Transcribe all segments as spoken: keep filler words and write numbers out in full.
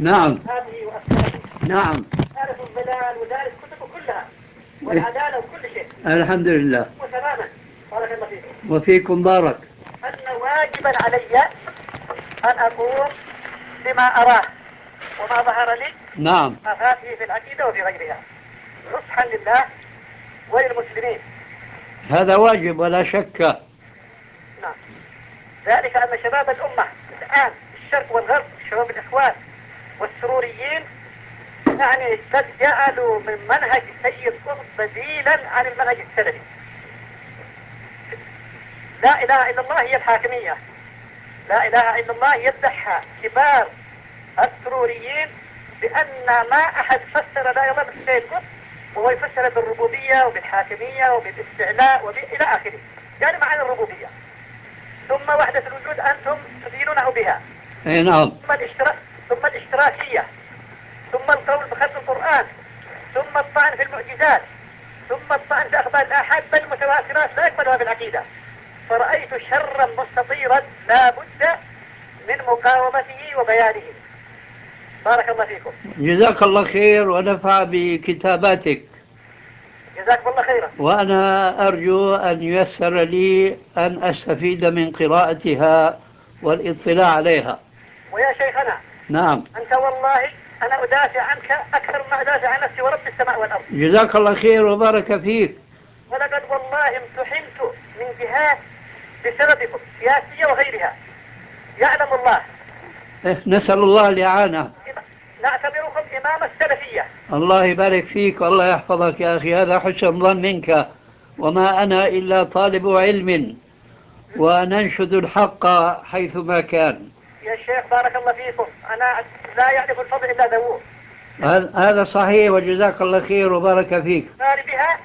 نعم. هذه وأسبابه. نعم. دارس الظلال ودارس كتبه كلها والعدالة وكل شيء. الحمد لله. وتماما. بارك الله فيكم. وفيكم بارك. أن واجبا علي أن أقوم بما أراه وما ظهر لي. نعم. أفاته في العقيدة وفي غيرها نصحا لله وللمسلمين. هذا واجب ولا شك. نعم. ذلك أن شباب الأمة الآن الشرق والغرب شباب الإخوان والسروريين يعني قد جعلوا من منهج سيد قطب بديلا عن المنهج السلفي. لا إله إلا الله هي الحاكمية. لا إله إلا الله يدعها كبار السروريين بأن ما أحد فسر لا إله إلا الله بالسيد قطب وهو يفسر بالربوبية وبالحاكمية وبالاستعلاء وإلى آخره. يعني معنى الربوبية ثم وحدة الوجود أنتم تدينونه بها. اي نعم. ثم الاشتراك ثم الاشتراكية ثم القول بخلق القرآن ثم الطعن في المعجزات ثم الطعن في أخبار الآحاد بل المتواترات لا يقبلها بالعقيدة. فرأيت شرا مستطيرا لا بد من مقاومته وبيانه. بارك الله فيكم. جزاك الله خير ونفع بكتاباتك. جزاكم الله خيرا. وأنا أرجو أن ييسر لي أن أستفيد من قراءتها والاطلاع عليها. ويا شيخنا. نعم. أنت والله أنا أدافع عنك أكثر ما أدافع عن نفسي ورب السماء والأرض. جزاك الله خير وبارك فيك. ولقد والله امتحنت من جهات بسببكم سياسية وغيرها. يعلم الله. نسأل الله الإعانة. نعتبركم إمام السلفية. الله يبارك فيك والله يحفظك يا أخي، هذا حسن ظن منك، وما أنا إلا طالب علم وننشد الحق حيثما كان. يا شيخ بارك الله فيكم. أنا لا يعرف الفضل إلا ذووه. هذا صحيح وجزاك الله خير وبارك فيك. بها.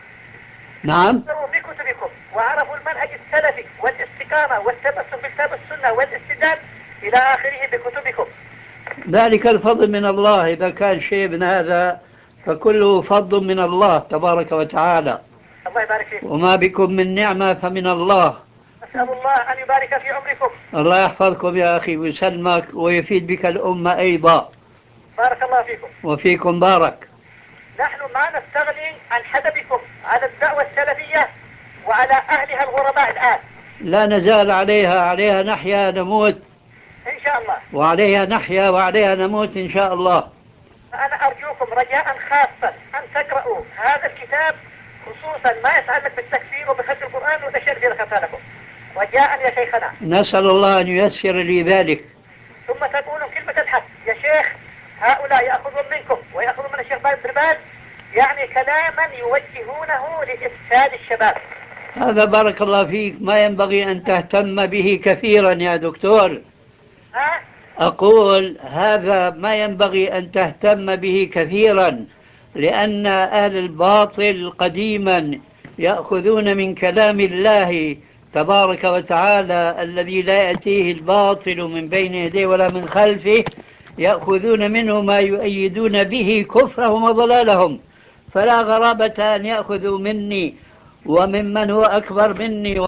نعم. بكتبكم وعرفوا المنهج السلفي والاستقامة والتمسك بكتاب السنة والاستدلال إلى آخره بكتبكم. ذلك الفضل من الله، إذا كان شيء من هذا فكله فضل من الله تبارك وتعالى. الله يبارك فيكم. وما بكم من نعمة فمن الله. أسأل الله أن يبارك في عمركم. الله يحفظكم يا أخي ويسلمك ويفيد بك الأمة أيضا. بارك الله فيكم. وفيكم بارك. نحن ما نستغني عن حدثكم على الدعوة السلفية وعلى أهلها الغرباء الآن. لا نزال عليها، عليها نحيا نموت إن شاء الله. وعليها نحيا وعليها نموت إن شاء الله. فأنا أرجوكم رجاء خاصا أن تقرأوا هذا الكتاب خصوصا ما يتعلق بالتكفير وبخلق القرآن والأشياء التي ذكرتها لكم رجاء يا شيخنا. نسأل الله أن ييسر لي ذلك. ثم تقولوا كلمة الحق يا شيخ. هؤلاء يأخذون منكم ويأخذون من الشيخ بن باز يعني كلاما يوجهونه لإفساد الشباب. هذا بارك الله فيك ما ينبغي أن تهتم به كثيرا يا دكتور. ها؟ أقول هذا ما ينبغي أن تهتم به كثيرا، لأن أهل الباطل قديما يأخذون من كلام الله تبارك وتعالى الذي لا يأتيه الباطل من بين يديه ولا من خلفه، يأخذون منه ما يؤيدون به كفرهم وضلالهم. فلا غرابة أن يأخذوا مني وممن هو أكبر مني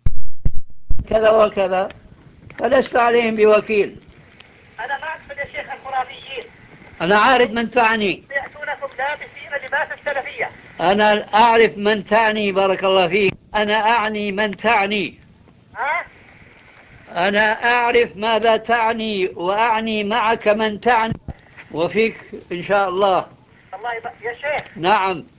كذا وكذا، فلست عليهم بوكيل. أنا ما أقصد يا شيخ الخرافيين. أنا عارف من تعني. يأتونكم لابسين لباس السلفية. أنا أعرف من تعني بارك الله فيك. أنا أعني من تعني. ها؟ أنا أعرف ماذا تعني وأعني معك من تعني وفيك إن شاء الله. الله يبقى. يا شيخ. نعم.